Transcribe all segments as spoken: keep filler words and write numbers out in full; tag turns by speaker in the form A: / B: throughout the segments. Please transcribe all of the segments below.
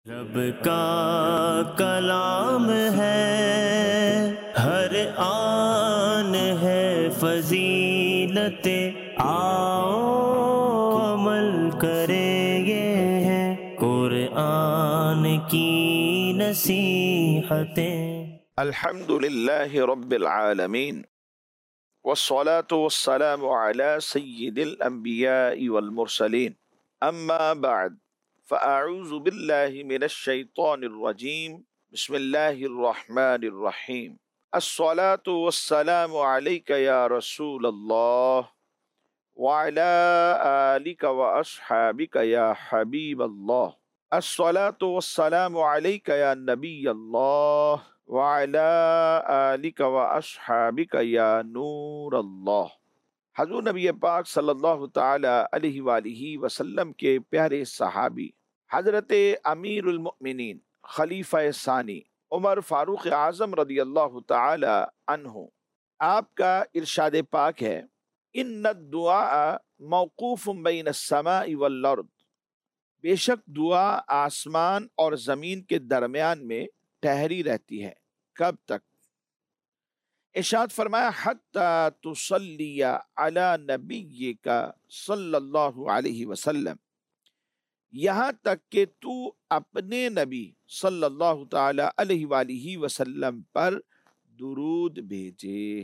A: رب کا کلام ہے، ہر آن ہے فضیلت، آؤ عمل کریں یہ ہے قرآن کی نصیحتیں۔
B: الحمد للہ رب العالمین، والصلاة والسلام على سید الانبیاء والمرسلین، اما بعد فاعوذ باللہ من الشیطان الرجیم، بسم اللہ الرحمن الرحیم۔ الصلاة والسلام علیک یا رسول اللہ، وعلى آلک واصحابک یا حبیب اللہ۔ الصلاة والسلام علیک یا نبی اللہ، وعلى آلک واصحابک یا نور اللہ۔ حضور نبی پاک صلی اللہ تعالی علیہ وآلہ وسلم کے پیارے صحابی حضرت امیر المؤمنین خلیفہ ثانی عمر فاروق اعظم رضی اللہ تعالی عنہ، آپ کا ارشاد پاک ہے، ان الدعاء موقوف بین السماء والارض، بے شک دعا آسمان اور زمین کے درمیان میں ٹھہری رہتی ہے۔ کب تک؟ ارشاد فرمایا، حتی تصلی علی نبیک صلی اللہ علیہ وسلم، یہاں تک کہ تو اپنے نبی صلی اللہ تعالی علیہ وآلہ وسلم پر درود بھیجے۔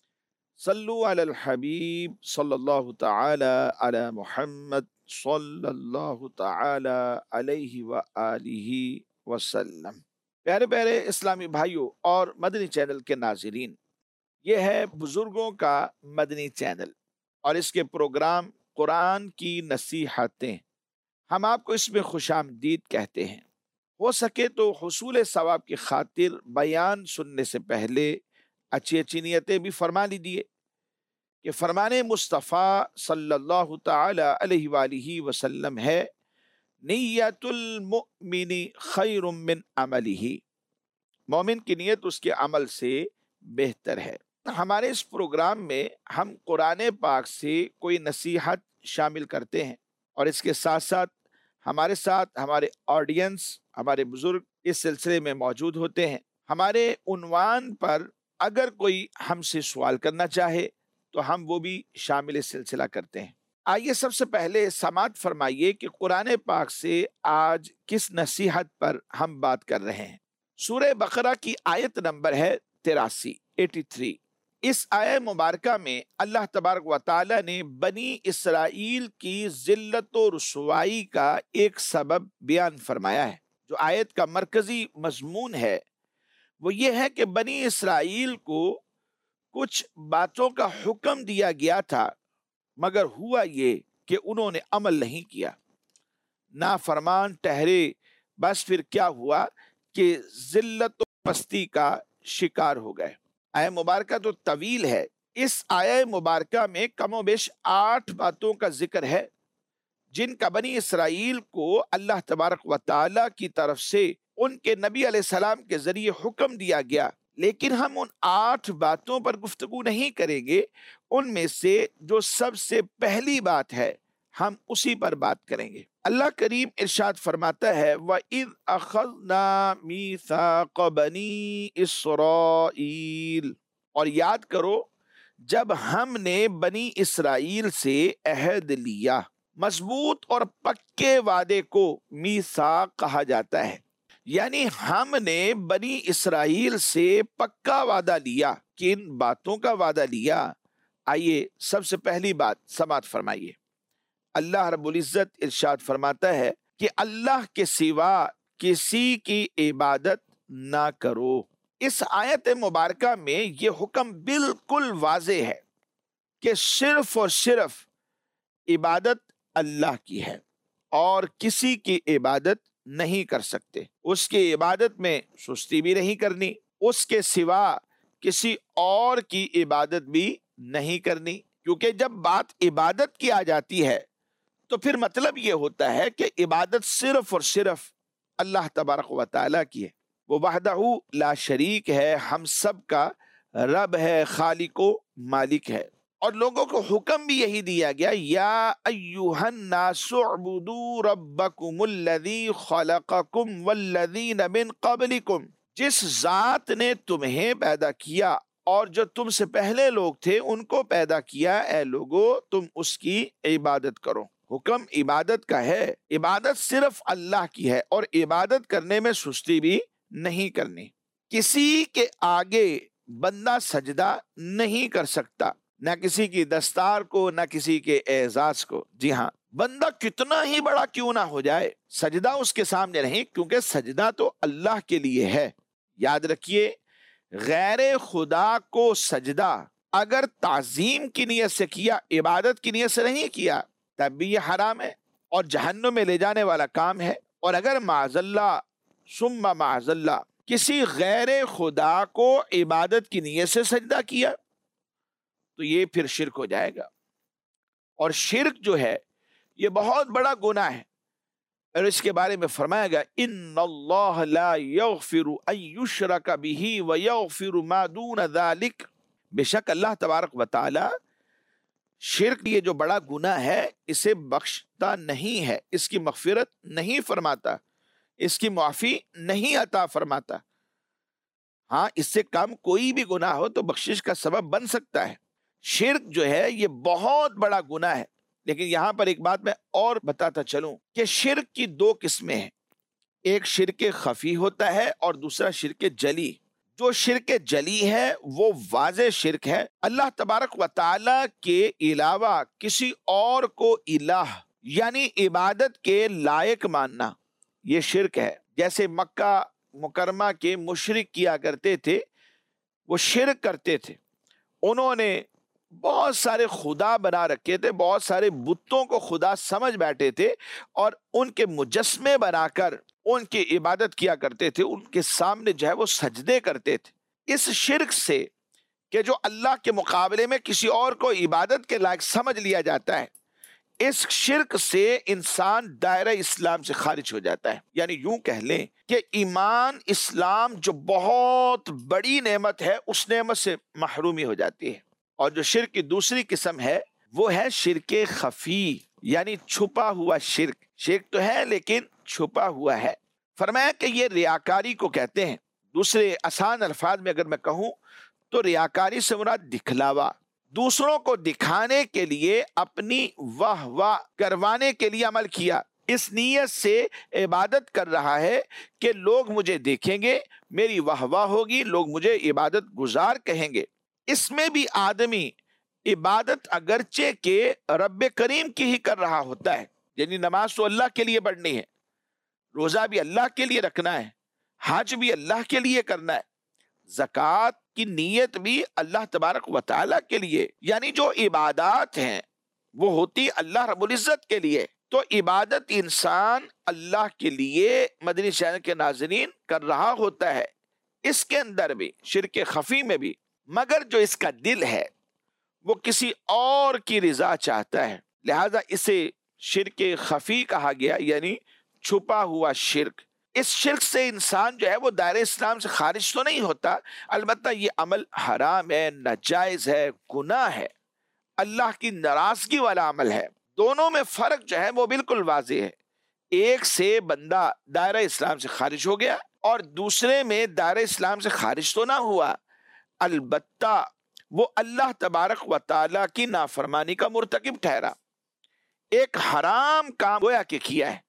B: صلو علی الحبیب صلی اللہ تعالی علی محمد صلی اللہ تعالی علیہ وآلہ وسلم۔ پیارے پیارے اسلامی بھائیوں اور مدنی چینل کے ناظرین، یہ ہے بزرگوں کا مدنی چینل اور اس کے پروگرام قرآن کی نصیحتیں۔ ہم آپ کو اس میں خوش آمدید کہتے ہیں۔ ہو سکے تو حصول ثواب کی خاطر بیان سننے سے پہلے اچھی اچھی نیتیں بھی فرما لیجیے کہ فرمان مصطفیٰ صلی اللہ تعالی علیہ وآلہ وسلم ہے، نیت المؤمن خیر من عملہ، مومن کی نیت اس کے عمل سے بہتر ہے۔ ہمارے اس پروگرام میں ہم قرآن پاک سے کوئی نصیحت شامل کرتے ہیں اور اس کے ساتھ ساتھ ہمارے ساتھ ہمارے آڈینس، ہمارے بزرگ اس سلسلے میں موجود ہوتے ہیں۔ ہمارے عنوان پر اگر کوئی ہم سے سوال کرنا چاہے تو ہم وہ بھی شامل اس سلسلہ کرتے ہیں۔ آئیے سب سے پہلے سماعت فرمائیے کہ قرآن پاک سے آج کس نصیحت پر ہم بات کر رہے ہیں۔ سورہ بقرہ کی آیت نمبر ہے تراسی، ایٹی تھری۔ اس آیت مبارکہ میں اللہ تبارک و تعالی نے بنی اسرائیل کی ذلت و رسوائی کا ایک سبب بیان فرمایا ہے۔ جو آیت کا مرکزی مضمون ہے وہ یہ ہے کہ بنی اسرائیل کو کچھ باتوں کا حکم دیا گیا تھا، مگر ہوا یہ کہ انہوں نے عمل نہیں کیا، نافرمان ٹھہرے۔ بس پھر کیا ہوا کہ ذلت و پستی کا شکار ہو گئے۔ آیت مبارکہ تو طویل ہے، اس آیت مبارکہ میں کم و بیش آٹھ باتوں کا ذکر ہے جن کا بنی اسرائیل کو اللہ تبارک و تعالی کی طرف سے ان کے نبی علیہ السلام کے ذریعے حکم دیا گیا، لیکن ہم ان آٹھ باتوں پر گفتگو نہیں کریں گے۔ ان میں سے جو سب سے پہلی بات ہے ہم اسی پر بات کریں گے۔ اللہ کریم ارشاد فرماتا ہے، وَإِذْ أَخَذْنَا مِيثَاقَ بَنِي إِسْرَائِيلَ، اور یاد کرو جب ہم نے بنی اسرائیل سے عہد لیا۔ مضبوط اور پکے وعدے کو میثاق کہا جاتا ہے، یعنی ہم نے بنی اسرائیل سے پکا وعدہ لیا۔ کن باتوں کا وعدہ لیا؟ آئیے سب سے پہلی بات سماعت فرمائیے۔ اللہ رب العزت ارشاد فرماتا ہے کہ اللہ کے سوا کسی کی عبادت نہ کرو۔ اس آیت مبارکہ میں یہ حکم بالکل واضح ہے کہ صرف اور صرف عبادت اللہ کی ہے اور کسی کی عبادت نہیں کر سکتے۔ اس کی عبادت میں سستی بھی نہیں کرنی، اس کے سوا کسی اور کی عبادت بھی نہیں کرنی، کیونکہ جب بات عبادت کی آ جاتی ہے تو پھر مطلب یہ ہوتا ہے کہ عبادت صرف اور صرف اللہ تبارک و تعالیٰ کی ہے۔ وہ وحدہ لا شریک ہے، ہم سب کا رب ہے، خالق و مالک ہے۔ اور لوگوں کو حکم بھی یہی دیا گیا، یا ایھا الناس اعبدوا ربکم الذی خلقکم والذین من قبلکم، جس ذات نے تمہیں پیدا کیا اور جو تم سے پہلے لوگ تھے ان کو پیدا کیا، اے لوگو تم اس کی عبادت کرو۔ حکم عبادت کا ہے، عبادت صرف اللہ کی ہے، اور عبادت کرنے میں سستی بھی نہیں کرنی۔ کسی کے آگے بندہ سجدہ نہیں کر سکتا، نہ کسی کی دستار کو، نہ کسی کے اعزاز کو۔ جی ہاں، بندہ کتنا ہی بڑا کیوں نہ ہو جائے، سجدہ اس کے سامنے نہیں، کیونکہ سجدہ تو اللہ کے لیے ہے۔ یاد رکھیے، غیر خدا کو سجدہ اگر تعظیم کی نیت سے کیا، عبادت کی نیت سے نہیں کیا، تب بھی یہ حرام ہے اور جہنم میں لے جانے والا کام ہے۔ اور اگر معاذ اللہ ثم معاذ اللہ کسی غیر خدا کو عبادت کی نیت سے سجدہ کیا تو یہ پھر شرک ہو جائے گا، اور شرک جو ہے یہ بہت بڑا گناہ ہے، اور اس کے بارے میں فرمایا گیا ان اللہ لا یغفر ان یشرک بہ ویغفر ما دون ذلک، بے شک اللہ تبارک و تعالی شرک یہ جو بڑا گناہ ہے اسے بخشتا نہیں ہے، اس کی مغفرت نہیں فرماتا، اس کی معافی نہیں عطا فرماتا۔ ہاں، اس سے کم کوئی بھی گناہ ہو تو بخشش کا سبب بن سکتا ہے، شرک جو ہے یہ بہت بڑا گناہ ہے۔ لیکن یہاں پر ایک بات میں اور بتاتا چلوں کہ شرک کی دو قسمیں ہیں، ایک شرک خفی ہوتا ہے اور دوسرا شرک جلی۔ جو شرک جلی ہے وہ واضح شرک ہے، اللہ تبارک و تعالی کے علاوہ کسی اور کو الہ یعنی عبادت کے لائق ماننا، یہ شرک ہے۔ جیسے مکہ مکرمہ کے مشرک کیا کرتے تھے، وہ شرک کرتے تھے، انہوں نے بہت سارے خدا بنا رکھے تھے، بہت سارے بتوں کو خدا سمجھ بیٹھے تھے، اور ان کے مجسمے بنا کر ان کی عبادت کیا کرتے تھے، ان کے سامنے جو ہے وہ سجدے کرتے تھے۔ اس شرک سے کہ جو اللہ کے مقابلے میں کسی اور کو عبادت کے لائق سمجھ لیا جاتا ہے، اس شرک سے انسان دائرہ اسلام سے خارج ہو جاتا ہے۔ یعنی یوں کہہ لیں کہ ایمان اسلام جو بہت بڑی نعمت ہے، اس نعمت سے محرومی ہو جاتی ہے۔ اور جو شرک کی دوسری قسم ہے وہ ہے شرک خفی، یعنی چھپا ہوا شرک۔ شرک تو ہے لیکن چھپا ہوا ہے۔ فرمایا کہ یہ ریاکاری کو کہتے ہیں۔ دوسرے آسان الفاظ میں اگر میں کہوں تو ریاکاری سے مراد دکھلاوا، دوسروں کو دکھانے کے لیے، اپنی واہ واہ کروانے کے لیے عمل کیا، اس نیت سے عبادت کر رہا ہے کہ لوگ مجھے دیکھیں گے، میری واہ واہ ہوگی، لوگ مجھے عبادت گزار کہیں گے۔ اس میں بھی آدمی عبادت اگرچہ کہ رب کریم کی ہی کر رہا ہوتا ہے، یعنی نماز تو اللہ کے لیے پڑھنی ہے، روزہ بھی اللہ کے لیے رکھنا ہے، حج بھی اللہ کے لیے کرنا ہے، زکوٰۃ کی نیت بھی اللہ تبارک و تعالیٰ کے لیے، یعنی جو عبادات ہیں وہ ہوتی اللہ رب العزت کے لیے۔ تو عبادت انسان اللہ کے لیے مدنی چینل کے ناظرین کر رہا ہوتا ہے، اس کے اندر بھی شرک خفی میں بھی، مگر جو اس کا دل ہے وہ کسی اور کی رضا چاہتا ہے، لہذا اسے شرک خفی کہا گیا، یعنی چھپا ہوا شرک۔ اس شرک سے انسان جو ہے وہ دائرہ اسلام سے خارج تو نہیں ہوتا، البتہ یہ عمل حرام ہے، ناجائز ہے، گناہ ہے، اللہ کی ناراضگی والا عمل ہے۔ دونوں میں فرق جو ہے وہ بالکل واضح ہے، ایک سے بندہ دائرہ اسلام سے خارج ہو گیا اور دوسرے میں دائرہ اسلام سے خارج تو نہ ہوا، البتہ وہ اللہ تبارک و تعالیٰ کی نافرمانی کا مرتکب ٹھہرا، ایک حرام کام گویا کہ کیا ہے،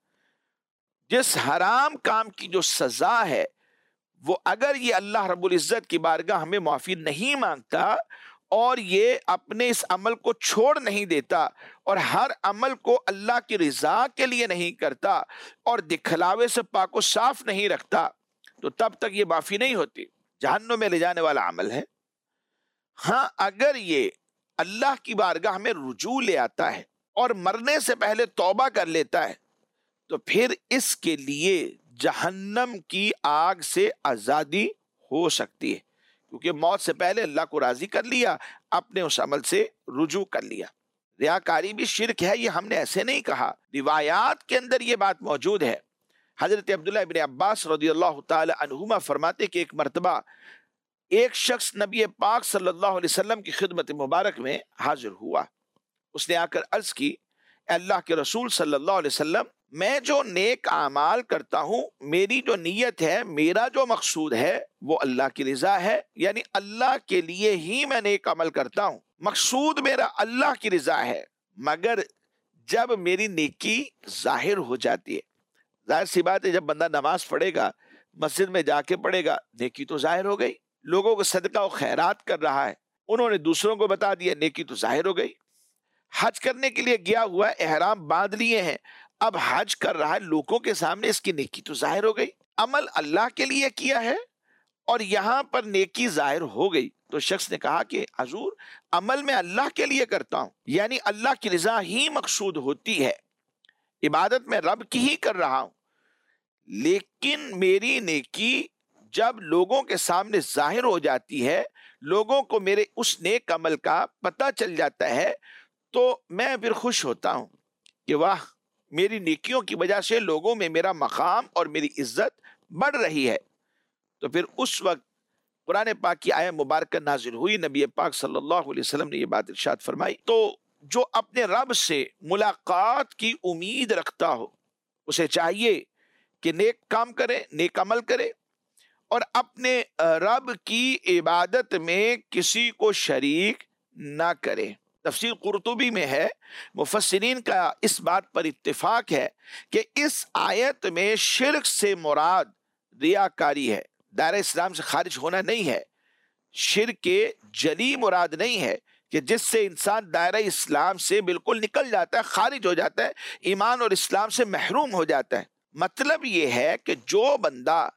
B: جس حرام کام کی جو سزا ہے وہ اگر یہ اللہ رب العزت کی بارگاہ ہمیں معافی نہیں مانگتا اور یہ اپنے اس عمل کو چھوڑ نہیں دیتا اور ہر عمل کو اللہ کی رضا کے لیے نہیں کرتا اور دکھلاوے سے پاک و صاف نہیں رکھتا تو تب تک یہ معافی نہیں ہوتی، جہنم میں لے جانے والا عمل ہے۔ ہاں، اگر یہ اللہ کی بارگاہ میں رجوع لے آتا ہے اور مرنے سے پہلے توبہ کر لیتا ہے تو پھر اس کے لیے جہنم کی آگ سے آزادی ہو سکتی ہے، کیونکہ موت سے پہلے اللہ کو راضی کر لیا، اپنے اس عمل سے رجوع کر لیا۔ ریاکاری بھی شرک ہے، یہ ہم نے ایسے نہیں کہا، روایات کے اندر یہ بات موجود ہے۔ حضرت عبداللہ ابن عباس رضی اللہ تعالی عنہما فرماتے کہ ایک مرتبہ ایک شخص نبی پاک صلی اللہ علیہ وسلم کی خدمت مبارک میں حاضر ہوا. اس نے آ کر عرض کی، اے اللہ کے رسول صلی اللہ علیہ وسلم، میں جو نیک اعمال کرتا ہوں، میری جو نیت ہے، میرا جو مقصود ہے وہ اللہ کی رضا ہے، یعنی اللہ کے لیے ہی میں نیک عمل کرتا ہوں، مقصود میرا اللہ کی رضا ہے. مگر جب میری نیکی ظاہر ہو جاتی ہے، ظاہر سی بات ہے، جب بندہ نماز پڑھے گا، مسجد میں جا کے پڑھے گا، نیکی تو ظاہر ہو گئی، لوگوں کو صدقہ و خیرات کر رہا ہے، انہوں نے دوسروں کو بتا دیا، نیکی تو ظاہر ہو گئی. حج کرنے کے لیے گیا ہوا ہے، احرام باندھ لیے ہیں، اب حج کر رہا ہے، لوگوں کے سامنے اس کی نیکی تو ظاہر ہو گئی، عمل اللہ کے لیے کیا ہے اور یہاں پر نیکی ظاہر ہو گئی. تو شخص نے کہا کہ حضور، عمل میں اللہ کے لیے کرتا ہوں، یعنی اللہ کی رضا ہی مقصود ہوتی ہے، عبادت میں رب کی ہی کر رہا ہوں، لیکن میری نیکی جب لوگوں کے سامنے ظاہر ہو جاتی ہے، لوگوں کو میرے اس نیک عمل کا پتہ چل جاتا ہے، تو میں پھر خوش ہوتا ہوں کہ واہ، میری نیکیوں کی وجہ سے لوگوں میں میرا مقام اور میری عزت بڑھ رہی ہے. تو پھر اس وقت قرآن پاک کی آیت مبارکہ نازل ہوئی، نبی پاک صلی اللہ علیہ وسلم نے یہ بات ارشاد فرمائی، تو جو اپنے رب سے ملاقات کی امید رکھتا ہو، اسے چاہیے کہ نیک کام کرے، نیک عمل کرے، اور اپنے رب کی عبادت میں کسی کو شریک نہ کرے. تفسیر قرطبی میں ہے، مفسرین کا اس بات پر اتفاق ہے کہ اس آیت میں شرک سے مراد ریاکاری ہے، دائرہ اسلام سے خارج ہونا نہیں ہے. شرک جلی مراد نہیں ہے کہ جس سے انسان دائرہ اسلام سے بالکل نکل جاتا ہے، خارج ہو جاتا ہے، ایمان اور اسلام سے محروم ہو جاتا ہے. مطلب یہ ہے کہ جو بندہ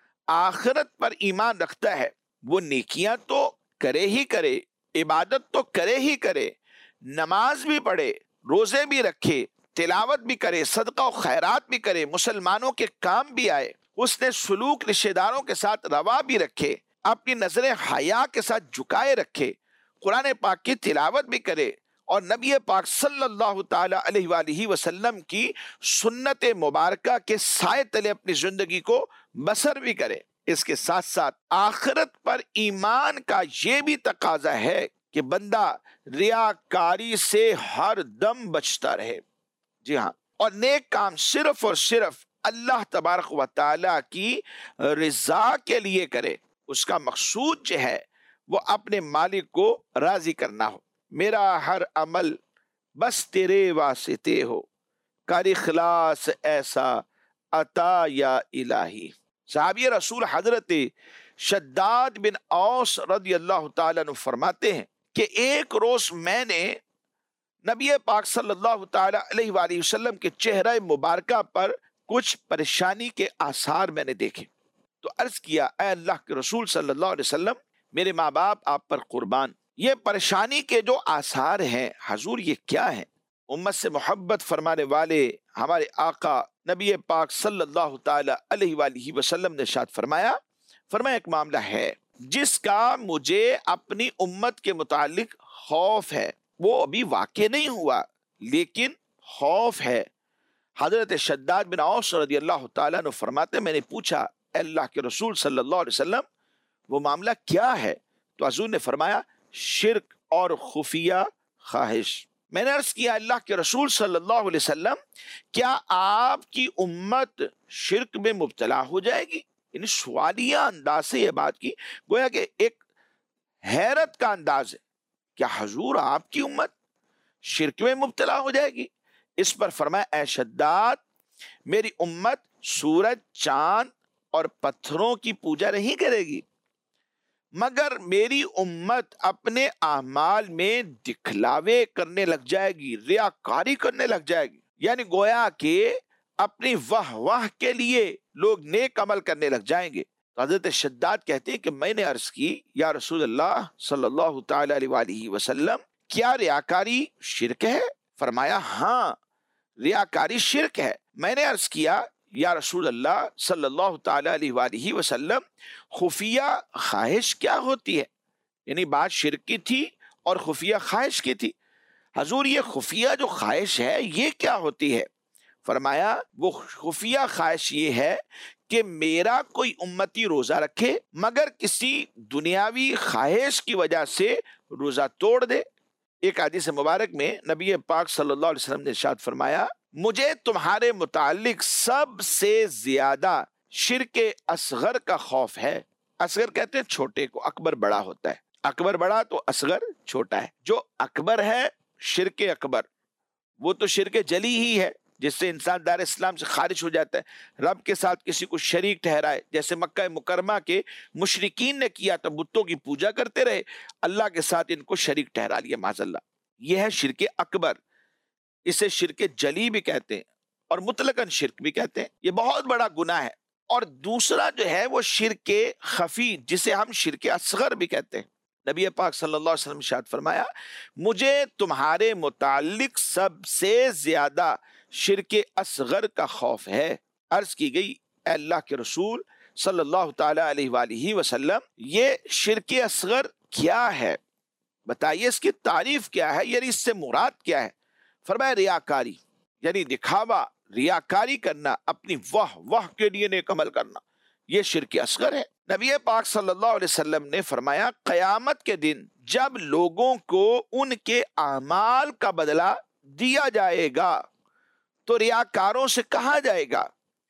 B: آخرت پر ایمان رکھتا ہے، وہ نیکیاں تو کرے ہی کرے، عبادت تو کرے ہی کرے، نماز بھی پڑھے، روزے بھی رکھے، تلاوت بھی کرے، صدقہ و خیرات بھی کرے، مسلمانوں کے کام بھی آئے، اس نے سلوک رشتہ داروں کے ساتھ روا بھی رکھے، اپنی نظریں حیا کے ساتھ جھکائے رکھے، قرآن پاک کی تلاوت بھی کرے، اور نبی پاک صلی اللہ تعالی علیہ وآلہ وسلم کی سنت مبارکہ کے سائے تلے اپنی زندگی کو بسر بھی کرے. اس کے ساتھ ساتھ آخرت پر ایمان کا یہ بھی تقاضا ہے کہ بندہ ریاکاری سے ہر دم بچتا رہے. جی ہاں، اور نیک کام صرف اور صرف اللہ تبارک و تعالی کی رضا کے لیے کرے، اس کا مقصود جو ہے وہ اپنے مالک کو راضی کرنا ہو. میرا ہر عمل بس تیرے واسطے ہو، کر اخلاص ایسا عطا یا الہی. صحابی رسول حضرت شداد بن اوس رضی اللہ تعالیٰ عنہ فرماتے ہیں کہ ایک روز میں نے نبی پاک صلی اللہ تعالیٰ علیہ وآلہ وسلم کے چہرہ مبارکہ پر کچھ پریشانی کے آثار میں نے دیکھے، تو عرض کیا، اے اللہ کے رسول صلی اللہ علیہ وسلم، میرے ماں باپ آپ پر قربان، یہ پریشانی کے جو آثار ہیں حضور یہ کیا ہیں؟ امت سے محبت فرمانے والے ہمارے آقا نبی پاک صلی اللہ تعالی علیہ وآلہ وسلم نے ارشاد فرمایا فرمایا ایک معاملہ ہے جس کا مجھے اپنی امت کے متعلق خوف ہے، وہ ابھی واقع نہیں ہوا لیکن خوف ہے. حضرت شداد بن اوس رضی اللہ تعالیٰ نے فرماتے، میں نے پوچھا، اے اللہ کے رسول صلی اللہ علیہ وسلم، وہ معاملہ کیا ہے؟ تو حضور نے فرمایا، شرک اور خفیہ خواہش. میں نے عرض کیا، اللہ کے رسول صلی اللہ علیہ وسلم، کیا آپ کی امت شرک میں مبتلا ہو جائے گی؟ یعنی سوالیہ انداز سے یہ بات کی، گویا کہ ایک حیرت کا انداز ہے، کیا حضور آپ کی امت شرک میں مبتلا ہو جائے گی؟ اس پر فرمایا، اے شداد، میری امت سورج، چاند اور پتھروں کی پوجا نہیں کرے گی، مگر میری امت اپنے اعمال میں دکھلاوے کرنے لگ جائے گی، ریاکاری کرنے لگ جائے گی. یعنی گویا کہ اپنی واہ واہ کے لیے لوگ نیک عمل کرنے لگ جائیں گے. تو حضرت شداد کہتے ہیں کہ میں نے عرض کی، یا رسول اللہ صلی اللہ تعالی علیہ وآلہ وسلم، کیا ریاکاری شرک ہے؟ فرمایا، ہاں ریاکاری شرک ہے. میں نے عرض کیا، یا رسول اللہ صلی اللہ تعالی علیہ وآلہ وسلم، خفیہ خواہش کیا ہوتی ہے؟ یعنی بات شرک کی تھی اور خفیہ خواہش کی تھی. حضور یہ خفیہ جو خواہش ہے یہ کیا ہوتی ہے؟ فرمایا، وہ خفیہ خواہش یہ ہے کہ میرا کوئی امتی روزہ رکھے مگر کسی دنیاوی خواہش کی وجہ سے روزہ توڑ دے۔ ایک حدیث مبارک میں نبی پاک صلی اللہ علیہ وسلم نے ارشاد فرمایا، مجھے تمہارے متعلق سب سے زیادہ شرک اصغر کا خوف ہے۔ اصغر کہتے ہیں چھوٹے کو، اکبر بڑا ہوتا ہے، اکبر بڑا تو اصغر چھوٹا ہے۔ جو اکبر ہے شرک اکبر، وہ تو شرک جلی ہی ہے جس سے انسان دار اسلام سے خارج ہو جاتا ہے، رب کے ساتھ کسی کو شریک ٹھہرائے، جیسے مکہ مکرمہ کے مشرکین نے کیا تو بتوں کی پوجا کرتے رہے، اللہ کے ساتھ ان کو شریک ٹھہرا لیا معاذ اللہ۔ یہ ہے شرک اکبر، اسے شرک جلی بھی کہتے ہیں اور مطلقاً شرک بھی کہتے ہیں، یہ بہت بڑا گناہ ہے۔ اور دوسرا جو ہے وہ شرک خفی جسے ہم شرک اصغر بھی کہتے ہیں۔ نبی پاک صلی اللہ علیہ وسلم نے ارشاد فرمایا، مجھے تمہارے متعلق سب سے زیادہ شرک اصغر کا خوف ہے۔ عرض کی گئی، اے اللہ کے رسول صلی اللہ تعالی علیہ وآلہ وسلم، یہ شرک اصغر کیا ہے؟ بتائیے اس کی تعریف کیا ہے، یعنی اس سے مراد کیا ہے؟ فرمایا ریاکاری، یعنی دکھاوا، ریاکاری کرنا، اپنی واہ واہ کے لیے نیک عمل کرنا، یہ شرک اصغر ہے۔ نبی پاک صلی اللہ علیہ وسلم نے فرمایا، قیامت کے دن جب لوگوں کو ان کے اعمال کا بدلہ دیا جائے گا تو ریاکاروں سے کہا جائے گا،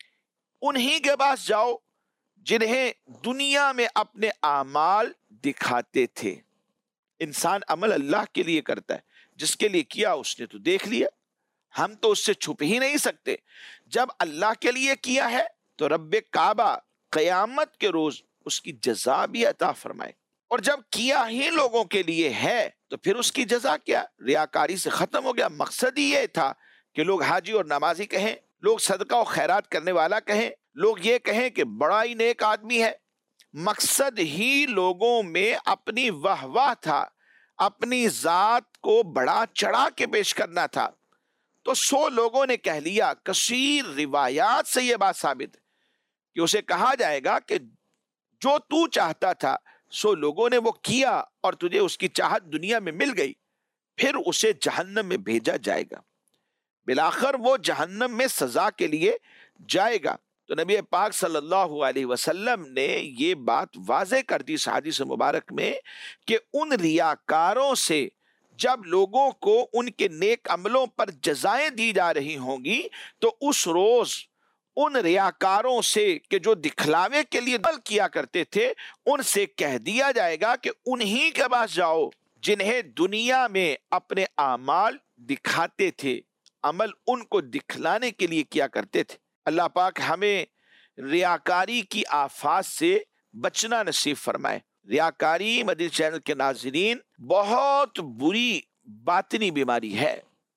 B: انہی کے پاس جاؤ جنہیں دنیا میں اپنے اعمال دکھاتے تھے۔ انسان عمل اللہ کے لیے کرتا ہے، جس کے لیے کیا اس نے تو دیکھ لیا، ہم تو اس سے چھپ ہی نہیں سکتے۔ جب اللہ کے لیے کیا ہے تو رب کعبہ قیامت کے روز اس کی جزا بھی عطا فرمائے، اور جب کیا ہی لوگوں کے لیے ہے تو پھر اس کی جزا کیا؟ ریاکاری سے ختم ہو گیا۔ مقصد ہی یہ تھا کہ لوگ حاجی اور نمازی کہیں، لوگ صدقہ و خیرات کرنے والا کہیں، لوگ یہ کہیں کہ بڑا ہی نیک آدمی ہے۔ مقصد ہی لوگوں میں اپنی واہ واہ تھا، اپنی ذات کو بڑا چڑھا کے پیش کرنا تھا۔ تو سو لوگوں نے کہہ لیا، کثیر روایات سے یہ بات ثابت ہے کہ اسے کہا جائے گا کہ جو تو چاہتا تھا سو لوگوں نے وہ کیا اور تجھے اس کی چاہت دنیا میں مل گئی، پھر اسے جہنم میں بھیجا جائے گا، بالآخر وہ جہنم میں سزا کے لیے جائے گا۔ تو نبی پاک صلی اللہ علیہ وسلم نے یہ بات واضح کر دی اس حدیث مبارک میں کہ ان ریاکاروں سے جب لوگوں کو ان کے نیک عملوں پر جزائیں دی جا رہی ہوں گی تو اس روز ان ریاکاروں سے کہ جو دکھلاوے کے لیے عمل کیا کرتے تھے، ان سے کہہ دیا جائے گا کہ انہی کے پاس جاؤ جنہیں دنیا میں اپنے اعمال دکھاتے تھے، عمل ان کو دکھلانے کے لیے کیا کرتے تھے۔ اللہ پاک ہمیں ریاکاری کی آفات سے بچنا نصیب فرمائے۔ ریاکاری مدنی چینل کے ناظرین بہت بری باطنی بیماری ہے۔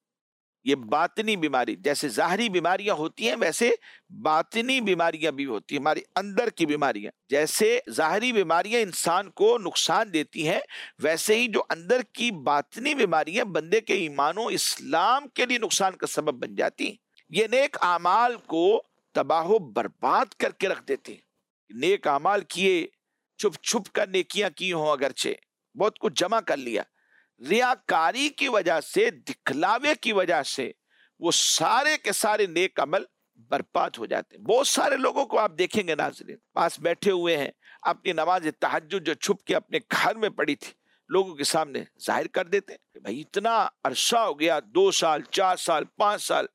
B: یہ باطنی بیماری، جیسے ظاہری بیماریاں ہوتی ہیں ویسے باطنی بیماریاں بھی ہوتی ہیں، ہماری اندر کی بیماریاں۔ جیسے ظاہری بیماریاں انسان کو نقصان دیتی ہیں، ویسے ہی جو اندر کی باطنی بیماریاں بندے کے ایمان و اسلام کے لیے نقصان کا سبب بن جاتی ہیں۔ یہ نیک اعمال کو تباہ و برباد کر کے رکھ دیتے ہیں۔ نیک اعمال کیے، چھپ چھپ کر نیکیاں کی ہوں، اگرچہ بہت کچھ جمع کر لیا، ریاکاری کی وجہ سے، دکھلاوے کی وجہ سے وہ سارے کے سارے نیک عمل برباد ہو جاتے ہیں۔ بہت سارے لوگوں کو آپ دیکھیں گے ناظرین، پاس بیٹھے ہوئے ہیں، اپنی نماز تہجد جو چھپ کے اپنے گھر میں پڑی تھی لوگوں کے سامنے ظاہر کر دیتے ہیں کہ بھائی اتنا عرصہ ہو گیا، دو سال، چار سال، پانچ سال،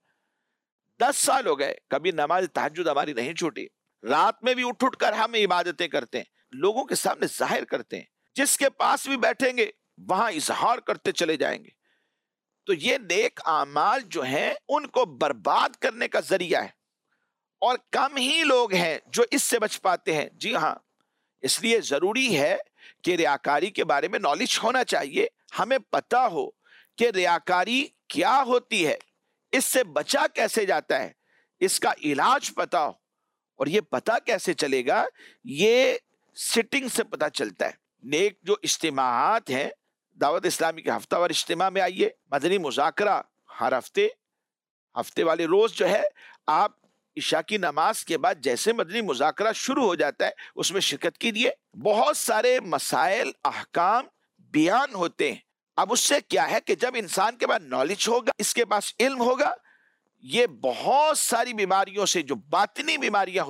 B: دس سال ہو گئے، کبھی نماز تہجد ہماری نہیں چھوٹی، رات میں بھی اٹھ اٹھ کر ہم عبادتیں کرتے ہیں، لوگوں کے سامنے ظاہر کرتے ہیں، جس کے پاس بھی بیٹھیں گے وہاں اظہار کرتے چلے جائیں گے۔ تو یہ نیک اعمال جو ہیں ان کو برباد کرنے کا ذریعہ ہے، اور کم ہی لوگ ہیں جو اس سے بچ پاتے ہیں۔ جی ہاں، اس لیے ضروری ہے کہ ریاکاری کے بارے میں نالج ہونا چاہیے، ہمیں پتا ہو کہ ریاکاری کیا ہوتی ہے، اس سے بچا کیسے جاتا ہے، اس کا علاج پتا ہو۔ اور یہ پتا کیسے چلے گا؟ یہ سٹنگ سے پتا چلتا ہے۔ نیک جو اجتماعات ہیں، دعوت اسلامی کے ہفتہ وار اجتماع میں آئیے، مدنی مذاکرہ ہر ہفتے ہفتے والے روز جو ہے، آپ عشاء کی نماز کے بعد جیسے مدنی مذاکرہ شروع ہو جاتا ہے اس میں شرکت کیجیے۔ بہت سارے مسائل، احکام بیان ہوتے ہیں۔ اب اس سے کیا ہے کہ جب انسان کے پاس نالج ہوگا، اس کے پاس علم ہوگا، یہ بہت ساری بیماریوں سے جو باطنی بیماریاں ہوتی ہیں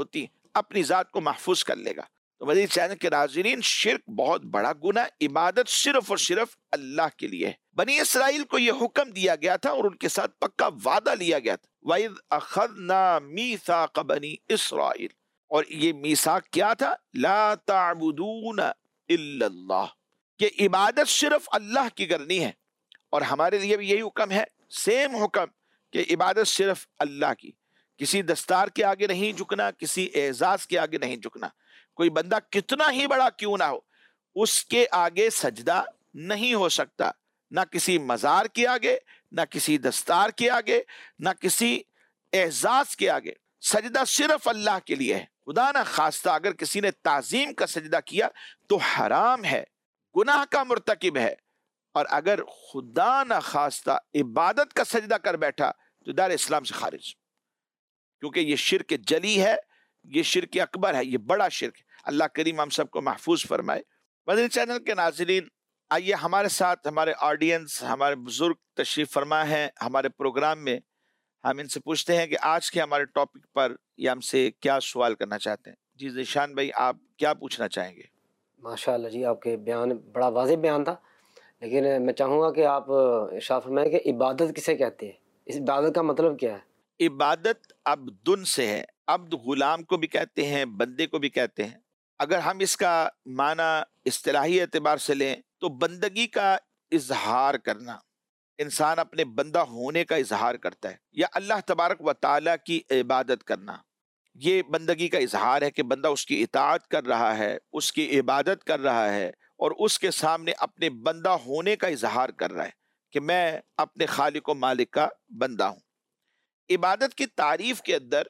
B: اپنی ذات کو محفوظ کر لے گا۔ تو مدنی چینل کے ناظرین، شرک بہت بڑا گناہ، عبادت صرف اور صرف اللہ کے لیے ہے۔ بنی اسرائیل کو یہ حکم دیا گیا تھا اور ان کے ساتھ پکا وعدہ لیا گیا تھا، وَإِذْ أَخَذْنَا مِيثَاقَ بَنِي إِسْرَائِيلَ، اور یہ میثاق کیا تھا؟ لا تعبدون الا اللہ، کہ عبادت صرف اللہ کی کرنی ہے۔ اور ہمارے لیے بھی یہی حکم ہے، سیم حکم، کہ عبادت صرف اللہ کی، کسی دستار کے آگے نہیں جھکنا، کسی اعزاز کے آگے نہیں جھکنا۔ کوئی بندہ کتنا ہی بڑا کیوں نہ ہو، اس کے آگے سجدہ نہیں ہو سکتا، نہ کسی مزار کے آگے، نہ کسی دستار کے آگے، نہ کسی اعزاز کے آگے۔ سجدہ صرف اللہ کے لیے ہے۔ خدا نہ خواستہ اگر کسی نے تعظیم کا سجدہ کیا تو حرام ہے، گناہ کا مرتکب ہے، اور اگر خدا نہ خواستہ عبادت کا سجدہ کر بیٹھا تو دار اسلام سے خارج، کیونکہ یہ شرک جلی ہے، یہ شرک اکبر ہے، یہ بڑا شرک ہے۔ اللہ کریم ہم سب کو محفوظ فرمائے۔ مدنی چینل کے ناظرین، آئیے ہمارے ساتھ ہمارے آڈینس، ہمارے بزرگ تشریف فرما ہیں ہمارے پروگرام میں، ہم ان سے پوچھتے ہیں کہ آج کے ہمارے ٹاپک پر یہ ہم سے کیا سوال کرنا چاہتے ہیں۔ جی ذیشان بھائی، آپ کیا پوچھنا چاہیں گے؟
C: ماشاءاللہ جی، آپ کے بیان بڑا واضح بیان تھا، لیکن میں چاہوں گا کہ آپ ارشاد فرمائیں کہ عبادت کسے کہتے ہیں، اس عبادت کا مطلب کیا ہے؟
B: عبادت عبدن سے ہے، عبد غلام کو بھی کہتے ہیں، بندے کو بھی کہتے ہیں۔ اگر ہم اس کا معنی اصطلاحی اعتبار سے لیں تو بندگی کا اظہار کرنا، انسان اپنے بندہ ہونے کا اظہار کرتا ہے، یا اللہ تبارک و تعالیٰ کی عبادت کرنا، یہ بندگی کا اظہار ہے کہ بندہ اس کی اطاعت کر رہا ہے، اس کی عبادت کر رہا ہے، اور اس کے سامنے اپنے بندہ ہونے کا اظہار کر رہا ہے کہ میں اپنے خالق و مالک کا بندہ ہوں۔ عبادت کی تعریف کے اندر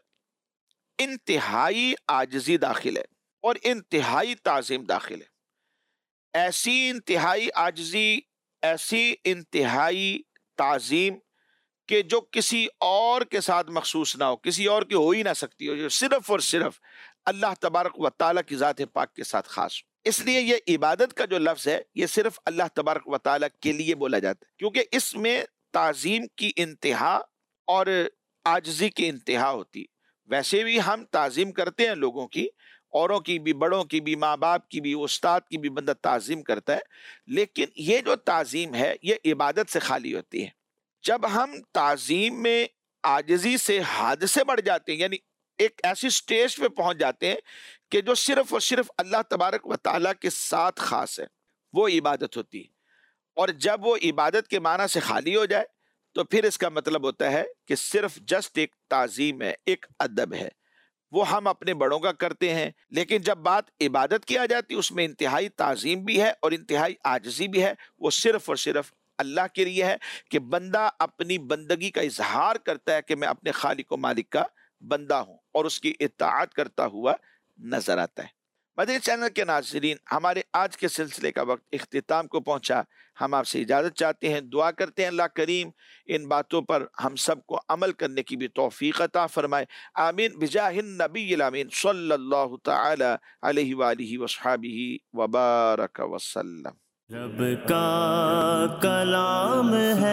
B: انتہائی عاجزی داخل ہے اور انتہائی تعظیم داخل ہے۔ ایسی انتہائی عاجزی، ایسی انتہائی تعظیم کہ جو کسی اور کے ساتھ مخصوص نہ ہو، کسی اور کی ہو ہی نہ سکتی ہو، جو صرف اور صرف اللہ تبارک و تعالیٰ کی ذات پاک کے ساتھ خاص ہو۔ اس لیے یہ عبادت کا جو لفظ ہے یہ صرف اللہ تبارک و تعالیٰ کے لیے بولا جاتا ہے، کیونکہ اس میں تعظیم کی انتہا اور عاجزی کی انتہا ہوتی ہے۔ ویسے بھی ہم تعظیم کرتے ہیں لوگوں کی، اوروں کی بھی، بڑوں کی بھی، ماں باپ کی بھی، استاد کی بھی بندہ تعظیم کرتا ہے، لیکن یہ جو تعظیم ہے یہ عبادت سے خالی ہوتی ہے۔ جب ہم تعظیم میں عاجزی سے حد سے بڑھ جاتے ہیں، یعنی ایک ایسی سٹیج پہ پہنچ جاتے ہیں کہ جو صرف اور صرف اللہ تبارک و تعالیٰ کے ساتھ خاص ہے، وہ عبادت ہوتی ہے۔ اور جب وہ عبادت کے معنی سے خالی ہو جائے تو پھر اس کا مطلب ہوتا ہے کہ صرف جسٹ ایک تعظیم ہے، ایک ادب ہے، وہ ہم اپنے بڑوں کا کرتے ہیں، لیکن جب بات عبادت کی آ جاتی اس میں انتہائی تعظیم بھی ہے اور انتہائی عاجزی بھی ہے، وہ صرف اور صرف اللہ کے لیے ہے کہ بندہ اپنی بندگی کا اظہار کرتا ہے کہ میں اپنے خالق و مالک کا بندہ ہوں، اور اس کی اطاعت کرتا ہوا نظر آتا ہے۔ مدنی چینل کے ناظرین، ہمارے آج کے سلسلے کا وقت اختتام کو پہنچا، ہم آپ سے اجازت چاہتے ہیں، دعا کرتے ہیں اللہ کریم ان باتوں پر ہم سب کو عمل کرنے کی بھی توفیق عطا فرمائے، آمین بجاہ النبی الامین صلی اللہ تعالی علیہ وآلہ وصحبہ وبارک وسلم۔
A: رب کا کلام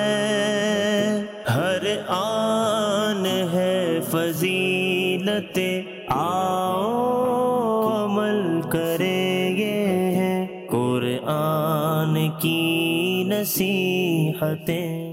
A: ہے، ہر آن ہے فضیلت، آؤ عمل کریں، یہ ہے قرآن کی نصیحتیں۔